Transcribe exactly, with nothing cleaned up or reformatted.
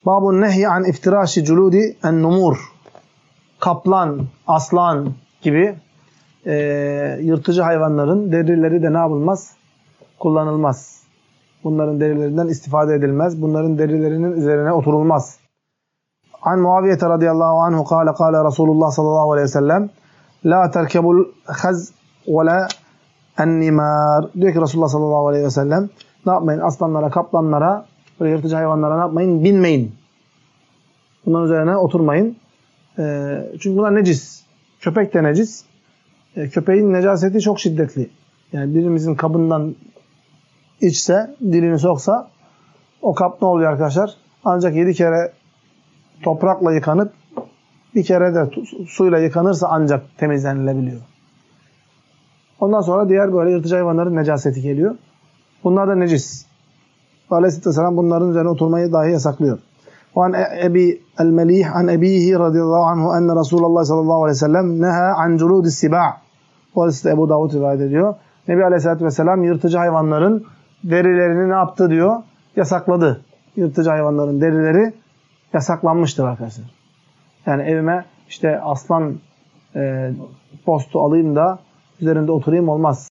Babun nehy an iftiraşi culudi en numur. Kaplan, aslan gibi e, yırtıcı hayvanların derileri de ne yapılmaz? Kullanılmaz. Bunların derilerinden istifade edilmez. Bunların derilerinin üzerine oturulmaz. An Muaviye radıyallahu anhu kâle kâle Resulullah sallallahu aleyhi ve sellem la terkebul haz ve la ennimar. Diyor ki Resulullah sallallahu aleyhi ve sellem ne yapmayın? Aslanlara, kaplanlara, böyle yırtıcı hayvanlara ne yapmayın? Binmeyin. Bunların üzerine oturmayın. E, çünkü bunlar necis. Köpek de necis. E, köpeğin necaseti çok şiddetli. Yani birimizin kabından içse, dilini soksa o kap ne oluyor arkadaşlar? Ancak yedi kere toprakla yıkanıp bir kere de suyla yıkanırsa ancak temizlenilebiliyor. Ondan sonra diğer böyle yırtıcı hayvanların necaseti geliyor. Bunlar da necis. Aleyhisselatü Vesselam bunların üzerine oturmayı dahi yasaklıyor. وعن أبي المليح عن أبيه رضي الله عنه أن رسول الله صلى الله عليه وسلم نهى عن جلود السباع. Bu hadiste Ebu Davud rivayet ediyor. Nebi Aleyhisselatü Vesselam yırtıcı hayvanların derilerini ne yaptı diyor? Yasakladı. Yırtıcı hayvanların derileri yasaklanmıştır arkadaşlar. Yani evime işte aslan e, postu alayım da üzerinde oturayım olmaz.